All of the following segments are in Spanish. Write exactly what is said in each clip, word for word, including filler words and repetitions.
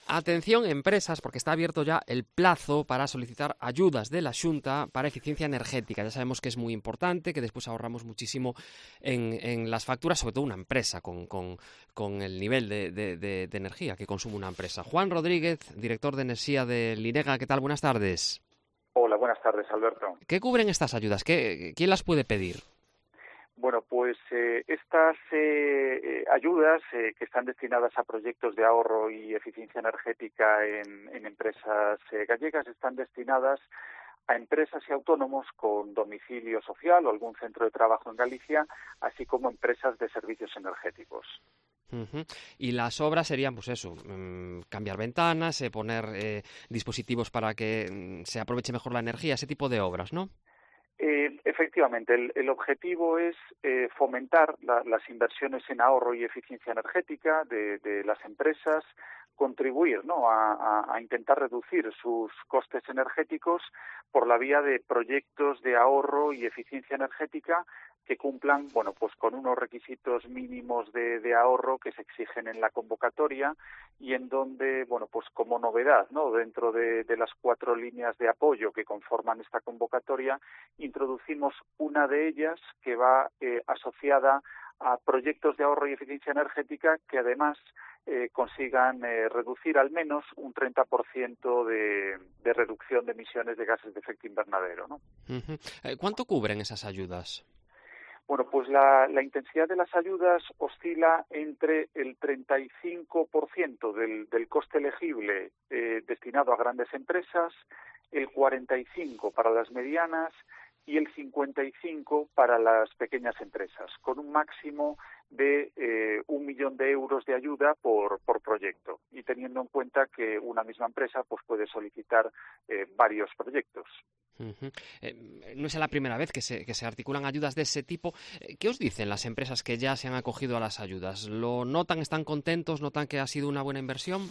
Atención, empresas, porque está abierto ya el plazo para solicitar ayudas de la Xunta para eficiencia energética. Ya sabemos que es muy importante, que después ahorramos muchísimo en, en las facturas, sobre todo una empresa, con, con, con el nivel de, de, de, de energía que consume una empresa. Juan Rodríguez, director de Energía del INEGA, ¿qué tal? Buenas tardes. Hola, buenas tardes, Alberto. ¿Qué cubren estas ayudas? ¿Qué, ¿Quién las puede pedir? Bueno, pues eh, estas eh, eh, ayudas eh, que están destinadas a proyectos de ahorro y eficiencia energética en, en empresas eh, gallegas están destinadas a empresas y autónomos con domicilio social o algún centro de trabajo en Galicia, así como empresas de servicios energéticos. Uh-huh. Y las obras serían, pues eso, mmm, cambiar ventanas, eh, poner eh, dispositivos para que mmm, se aproveche mejor la energía, ese tipo de obras, ¿no? Eh, efectivamente, el, el objetivo es eh, fomentar la, las inversiones en ahorro y eficiencia energética de, de las empresas, contribuir, ¿no?, a, a, a intentar reducir sus costes energéticos por la vía de proyectos de ahorro y eficiencia energética que cumplan, bueno, pues con unos requisitos mínimos de, de ahorro que se exigen en la convocatoria y en donde, bueno, pues como novedad, ¿no?, dentro de, de las cuatro líneas de apoyo que conforman esta convocatoria, introducimos una de ellas que va eh, asociada a proyectos de ahorro y eficiencia energética que además eh, consigan eh, reducir al menos un treinta por ciento de, de reducción de emisiones de gases de efecto invernadero, ¿no? Uh-huh. Eh, ¿Cuánto cubren esas ayudas? Bueno, pues la, la intensidad de las ayudas oscila entre el treinta y cinco por ciento del, del coste elegible eh, destinado a grandes empresas, el cuarenta y cinco por ciento para las medianas y el cincuenta y cinco por ciento para las pequeñas empresas, con un máximo de eh, un millón de euros de ayuda por, por proyecto, y teniendo en cuenta que una misma empresa pues puede solicitar eh, varios proyectos. Uh-huh. Eh, no es la primera vez que se, que se articulan ayudas de ese tipo. ¿Qué os dicen las empresas que ya se han acogido a las ayudas? ¿Lo notan, están contentos, notan que ha sido una buena inversión?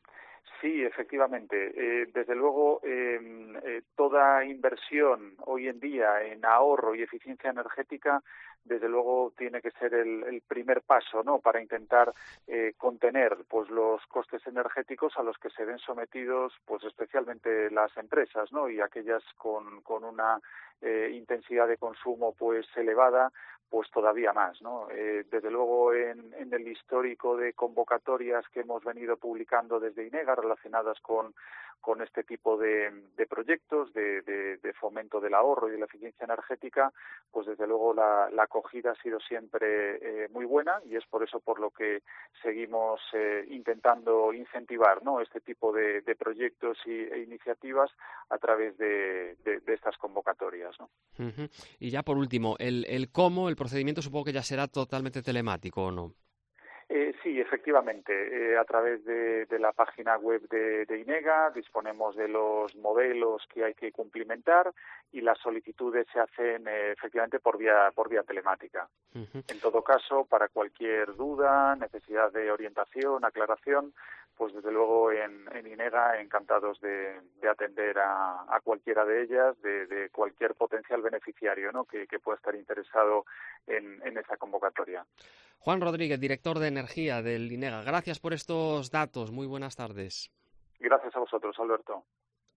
Sí, efectivamente. Eh, desde luego, eh, eh, toda inversión hoy en día en ahorro y eficiencia energética, desde luego, tiene que ser el, el primer paso, ¿no?, para intentar eh, contener, pues, los costes energéticos a los que se ven sometidos, pues, especialmente las empresas, ¿no?, y aquellas con, con una eh, intensidad de consumo, pues, elevada, pues todavía más, ¿no? Eh, desde luego, en, en el histórico de convocatorias que hemos venido publicando desde INEGA relacionadas con, con este tipo de, de proyectos de, de, de fomento del ahorro y de la eficiencia energética, pues desde luego la, la acogida ha sido siempre eh, muy buena, y es por eso por lo que seguimos eh, intentando incentivar, ¿no?, este tipo de, de proyectos y, e iniciativas a través de, de, de estas convocatorias, ¿no? Uh-huh. Y ya por último, el, el cómo, el procedimiento supongo que ya será totalmente telemático, ¿o no? Eh, sí, efectivamente. Eh, a través de, de la página web de, de INEGA disponemos de los modelos que hay que cumplimentar y las solicitudes se hacen eh, efectivamente por vía por vía telemática. Uh-huh. En todo caso, para cualquier duda, necesidad de orientación, aclaración, pues desde luego en, en INEGA encantados de, de atender a, a cualquiera de ellas, de, de cualquier potencial beneficiario, ¿no?, que, que pueda estar interesado en, en esa convocatoria. Juan Rodríguez, director de Energía del INEGA. Gracias por estos datos. Muy buenas tardes. Gracias a vosotros, Alberto.